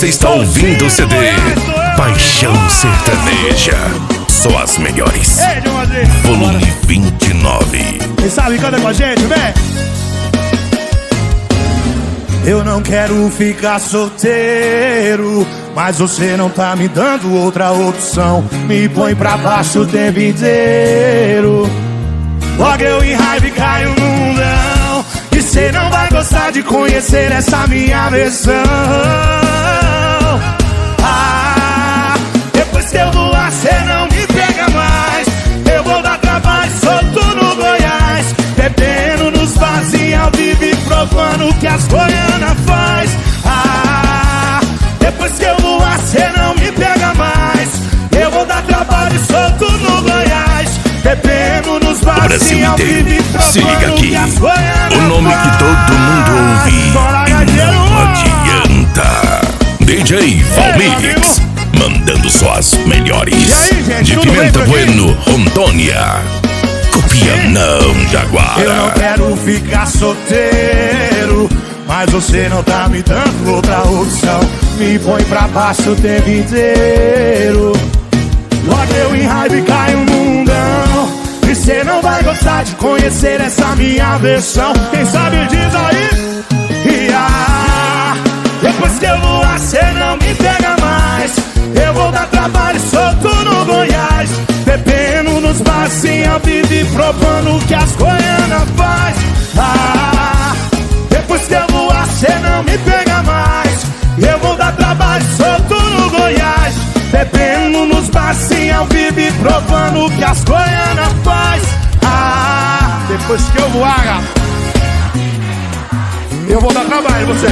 Você está ouvindo o CD Paixão Sertaneja. Só as melhores. Volume 29. Quem sabe canta com a gente, vem! Eu não quero ficar solteiro, mas você não tá me dando outra opção. Me põe pra baixo o tempo inteiro. Logo eu em raiva e caio no mundão, e cê não vai gostar de conhecer essa minha versão. Depois que eu voar cê não me pega mais. Eu vou dar trabalho solto no Goiás, bebendo nos barzinhos ao vivo e provando o que as goianas faz. Depois que eu voar cê não me pega mais. Eu vou dar trabalho solto no Goiás, bebendo nos barzinhos ao vivo e provando o que as goianas faz. O nome que todo mundo ouve e não adianta. DJ Valmix, mandando só as melhores. Aí, gente, de Pimenta Bueno, Rondônia. Copia não, Jaguara. Eu não quero ficar solteiro, mas você não tá me dando outra opção. Me põe pra baixo o tempo inteiro. Logo eu em raiva e caio no mundão, e cê não vai gostar de conhecer essa minha versão. Quem sabe diz aí. Depois que eu voar cê não me pega mais. Eu vou dar trabalho solto no Goiás, bebendo nos barzinhos ao vivo e provando o que as goianas faz. Depois que eu voar cê não me pega mais. Eu vou dar trabalho solto no Goiás, bebendo nos barzinhos ao vivo e provando o que as goianas faz. Depois que eu voar, eu vou dar trabalho você.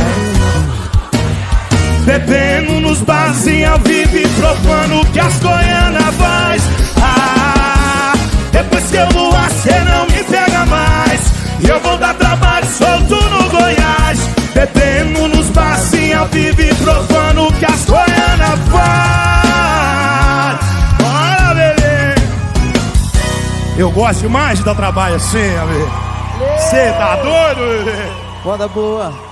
Bebendo nos barzinhos ao vivo e provando o que as goianas faz. Depois que eu voar cê não me pega mais. Eu vou dar trabalho solto no Goiás, bebendo nos barzinhos ao vivo e provando o que as goianas faz. Bora, bebê! Eu gosto demais de dar trabalho assim, amigo. Cê tá doido, bebê? Moda boa.